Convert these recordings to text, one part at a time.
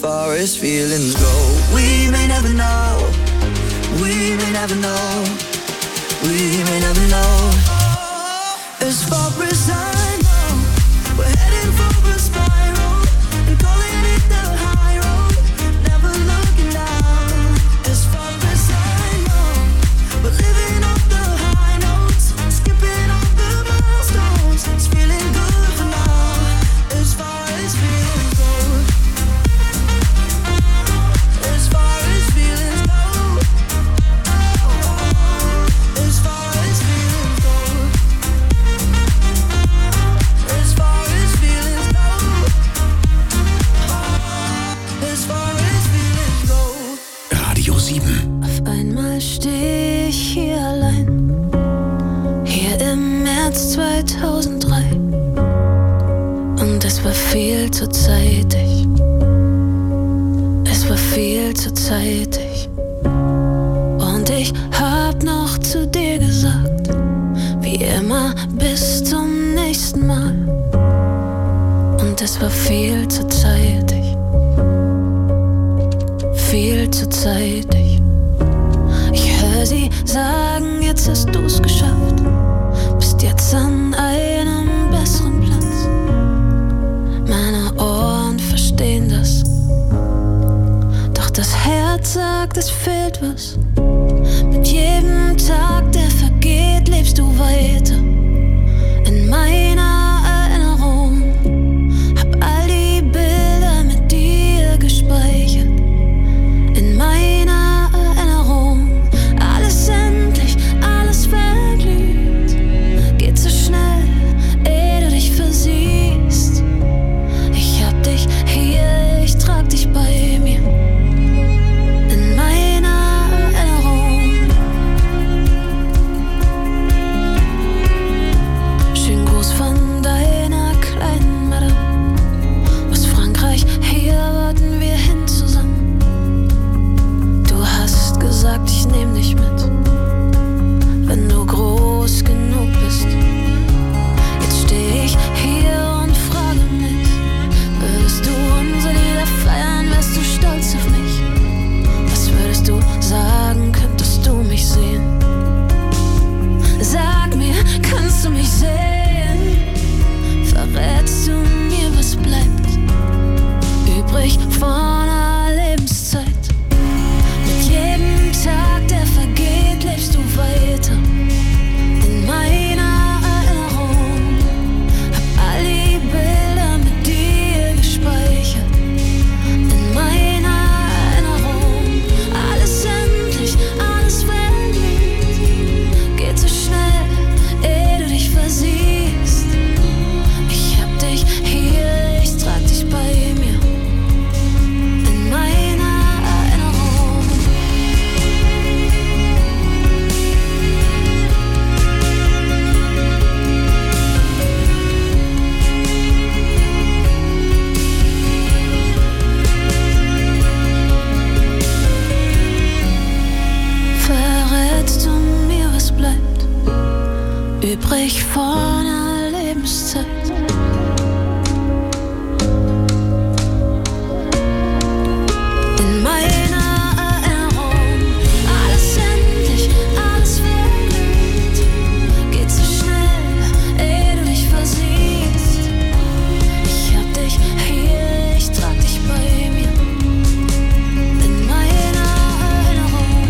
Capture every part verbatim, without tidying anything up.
far as feelings go. We may never know, we may never know, we may never know. As far as I know, we're heading for a spiral and calling it the high road, never looking down. As far as I know, we're living off the high notes, skipping all the milestones. It's feeling good for now. As far as feelings go, as far as feelings go, as far as feelings go, as far as feelings go, as far as feelings go. Radio sieben. Auf einmal steh ich hier allein, hier im März zweitausenddrei. Und es war viel zu zeitig, es war viel zu zeitig. Und ich hab noch zu dir gesagt, wie immer, bis zum nächsten Mal. Und es war viel zu zeitig, viel zu zeitig. Ich hör sie sagen, jetzt hast du's geschafft, bist jetzt an einem besseren Platz. Meine Ohren verstehen das, doch das Herz sagt, es fehlt was. Mit jedem Tag, der vergeht, lebst du weiter in meiner Erinnerung. Hab all die Bilder mit dir gespeichert in meiner Erinnerung. Alles endlich, alles verglüht, geht so schnell, ehe du dich versiehst. Ich hab dich hier, ich trag dich bei mir in meiner Erinnerung. Schönen Gruß von deiner kleinen Madame aus Frankreich, hier warten wir hin zusammen. Du hast gesagt, ich nehm dich mit, wenn du groß genug bist. Jetzt steh ich hier und frage mich, würdest du unsere Lieder feiern, wärst du stolz auf mich? Was würdest du sagen, könntest du mich sehen? Sag mir, kannst du mich sehen? Verrätst du mir, was bleibt übrig von einer Lebenszeit? Mit jedem Tag, der vergeht, lebst du weiter in meiner Erinnerung. Hab all die Bilder mit dir gespeichert in meiner Erinnerung. Alles endlich, alles verglüht, geht so schnell, ehe du dich versiehst. Ich hab dich hier, ich trag dich bei mir in meiner Erinnerung. Verrätst du mir, was bleibt übrig von einer Lebenszeit? In meiner Erinnerung. Alles endlich, alles verglüht, geht so schnell, ehe du dich versiehst. Ich hab dich hier, ich trag dich bei mir in meiner Erinnerung.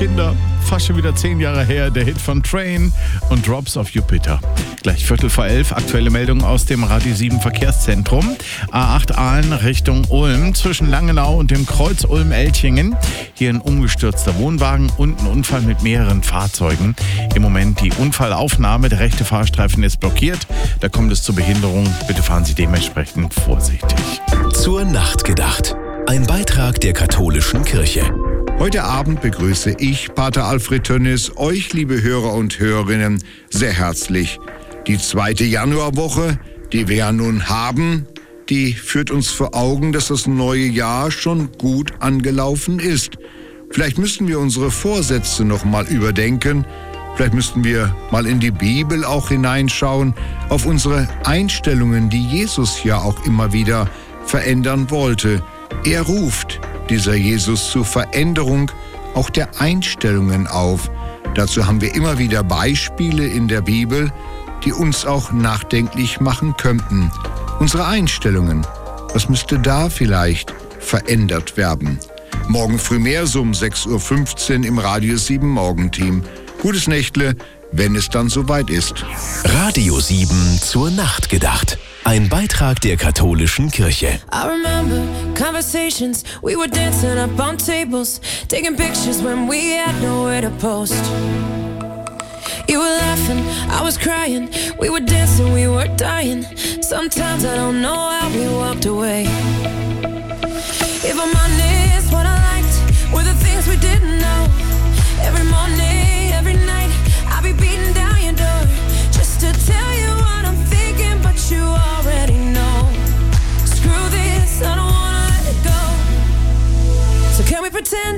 Kinder. Fast schon wieder zehn Jahre her, der Hit von Train und Drops of Jupiter. Gleich Viertel vor elf, aktuelle Meldungen aus dem Radio sieben Verkehrszentrum. A acht Aalen Richtung Ulm, zwischen Langenau und dem Kreuz Ulm-Elchingen. Hier ein umgestürzter Wohnwagen und ein Unfall mit mehreren Fahrzeugen. Im Moment die Unfallaufnahme, der rechte Fahrstreifen ist blockiert. Da kommt es zur Behinderung. Bitte fahren Sie dementsprechend vorsichtig. Zur Nacht gedacht. Ein Beitrag der katholischen Kirche. Heute Abend begrüße ich, Pater Alfred Tönnis, euch, liebe Hörer und Hörerinnen, sehr herzlich. Die zweite Januarwoche, die wir ja nun haben, die führt uns vor Augen, dass das neue Jahr schon gut angelaufen ist. Vielleicht müssten wir unsere Vorsätze noch mal überdenken. Vielleicht müssten wir mal in die Bibel auch hineinschauen, auf unsere Einstellungen, die Jesus ja auch immer wieder verändern wollte. Er ruft, dieser Jesus, zur Veränderung auch der Einstellungen auf. Dazu haben wir immer wieder Beispiele in der Bibel, die uns auch nachdenklich machen könnten. Unsere Einstellungen, was müsste da vielleicht verändert werden? Morgen früh mehr, so um sechs Uhr fünfzehn im Radio sieben Morgenteam. Gutes Nächtle, wenn es dann soweit ist. Radio sieben zur Nacht gedacht. Ein Beitrag der katholischen Kirche. I remember conversations, we were dancing up on tables, taking pictures when we had nowhere to post. You were laughing, I was crying, we were dancing, we were dying. Sometimes I don't know how we walked away. If I'm honest, what I liked were the things we didn't know. Every morning, every night, I'll be beating down your door just to tell you what I'm thinking, but you already know. Screw this, I don't wanna let it go. So can we pretend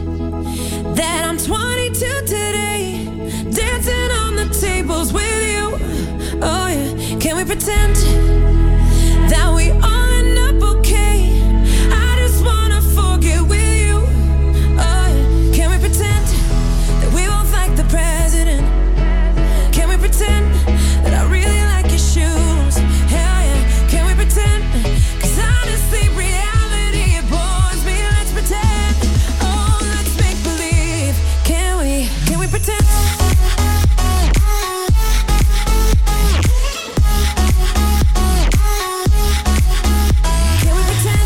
that I'm twenty-two today, dancing on the tables with you? Oh yeah, can we pretend that we all end up okay? I just wanna forget with you. Oh yeah, can we pretend that we both like the president? Can we pretend that I really like your shoes? Hell yeah, can we pretend? 'Cause honestly, reality, it bores me. Let's pretend. Oh, let's make believe. Can we, can we pretend? Can we pretend?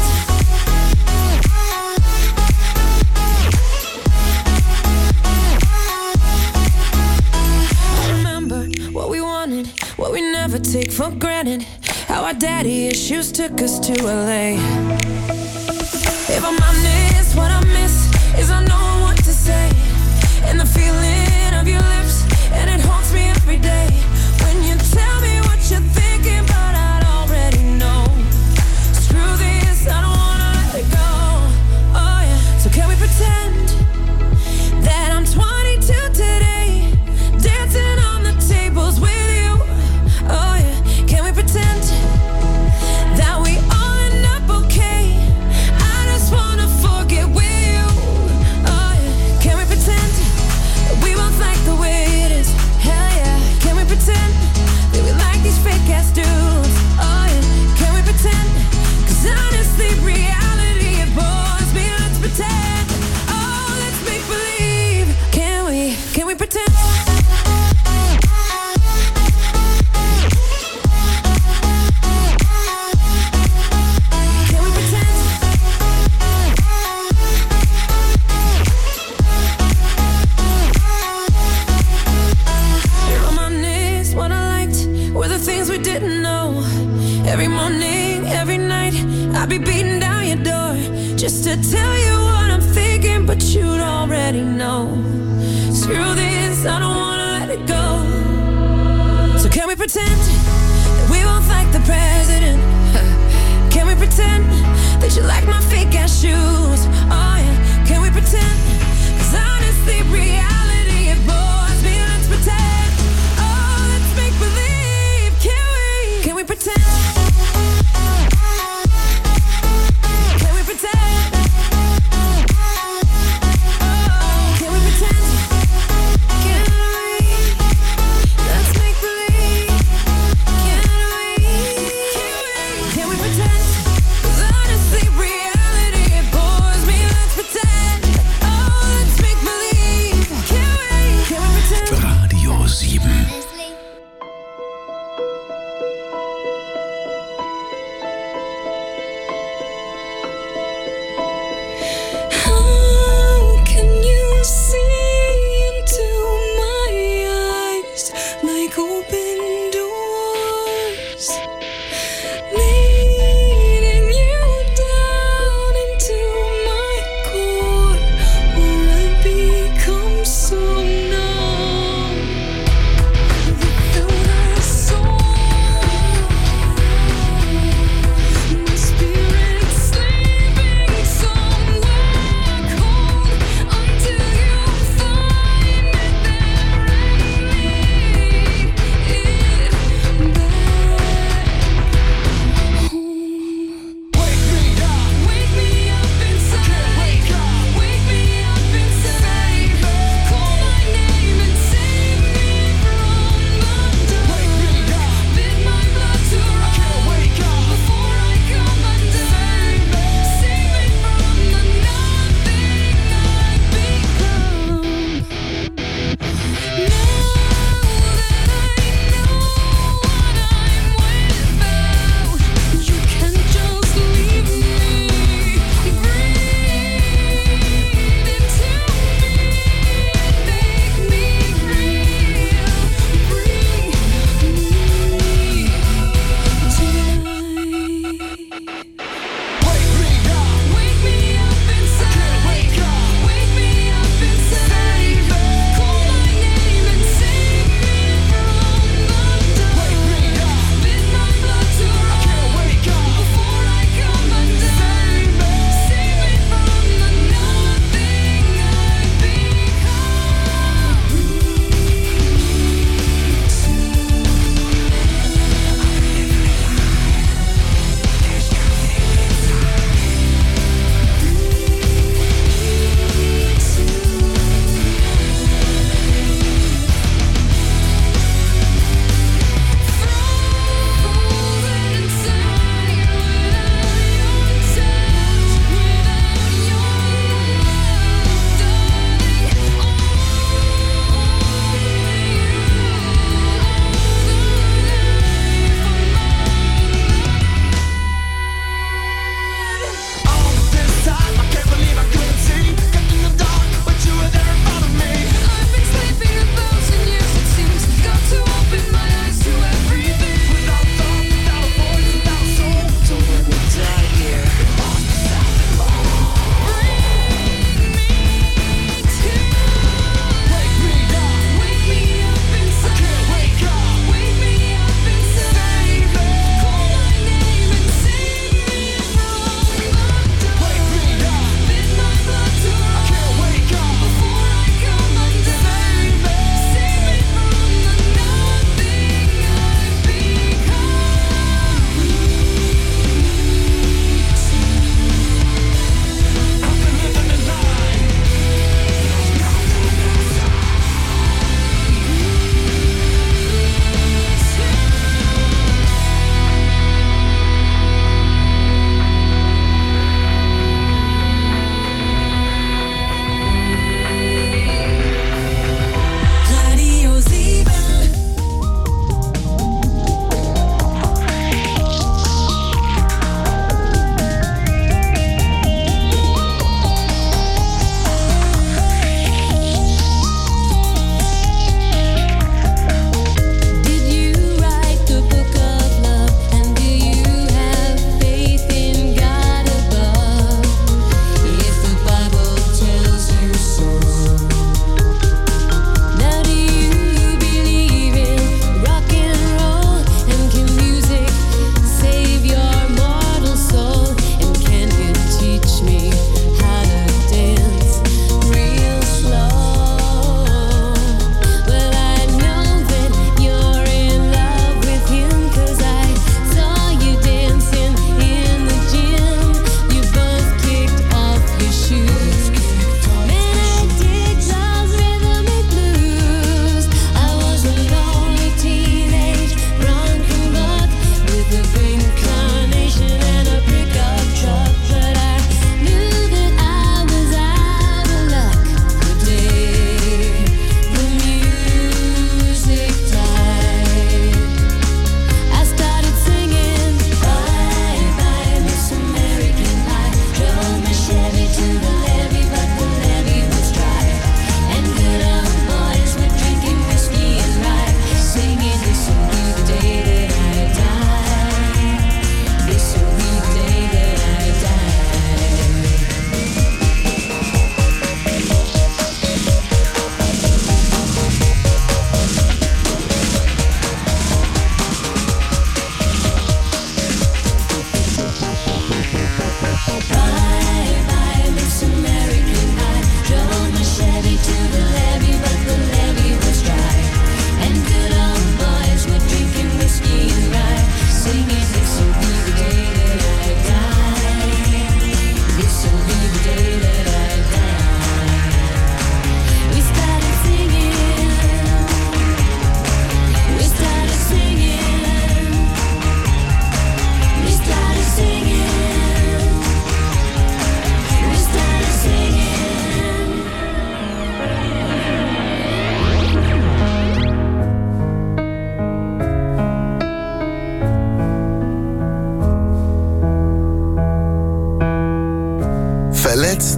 I remember what we wanted, what we never take for granted. How our daddy issues took us to L A. If I'm honest, what I miss is I know what to say, and the feeling of your lips, and it haunts me every day. When you tell me what you're thinking, but I already know. Screw this, I don't wanna let it go. Oh yeah, so can we pretend that I'm twenty-two today, dancing on the tables with you? Oh yeah, can we pretend that we all end up okay? I just wanna forget with you. Oh yeah, can we pretend that we both like the way it is? Hell yeah, can we pretend that we like these fake ass dudes? Oh yeah, can we pretend? 'Cause honestly, reality, it bores me. Let's pretend. Oh, let's make believe. Can we, can we pretend? Can we pretend? If I'm honest, what I liked were the things we didn't know. Every morning, every night, I'd be beating down your door just to tell you what I'm thinking, but you'd already know. Screw this, I don't wanna let it go. So can we pretend that we both like the president? Can we pretend that you like my fake ass shoes? Oh yeah, can we pretend? 'Cause honestly, reality, it bores me. Let's pretend. Oh, let's make believe. Can we, can we pretend? Can we pretend? Oh, can we pretend? Can we? Let's make believe. Can we? Can we? Can we pretend? 'Cause honestly, reality, it bores me. Let's pretend. Oh, let's make believe. sieben.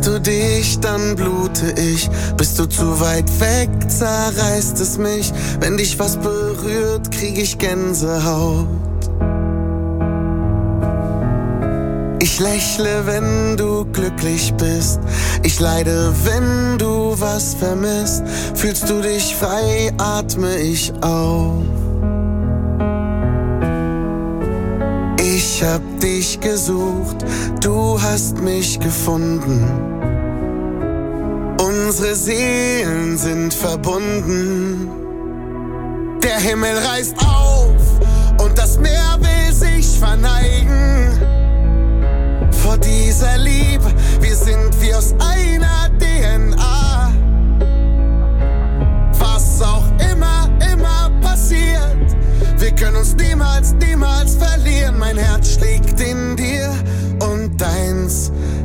du dich, dann blute ich. Bist du zu weit weg, zerreißt es mich. Wenn dich was berührt, krieg ich Gänsehaut. Ich lächle, wenn du glücklich bist. Ich leide, wenn du was vermisst. Fühlst du dich frei, atme ich auf. Ich hab dich gesucht, du hast mich gefunden. Unsere Seelen sind verbunden. Der Himmel reißt auf und das Meer will sich verneigen. Vor dieser Liebe, wir sind wie aus einer D N A. Was auch immer, immer passiert, wir können uns niemals, niemals verlieren. Mein Herz schlägt in dir und deins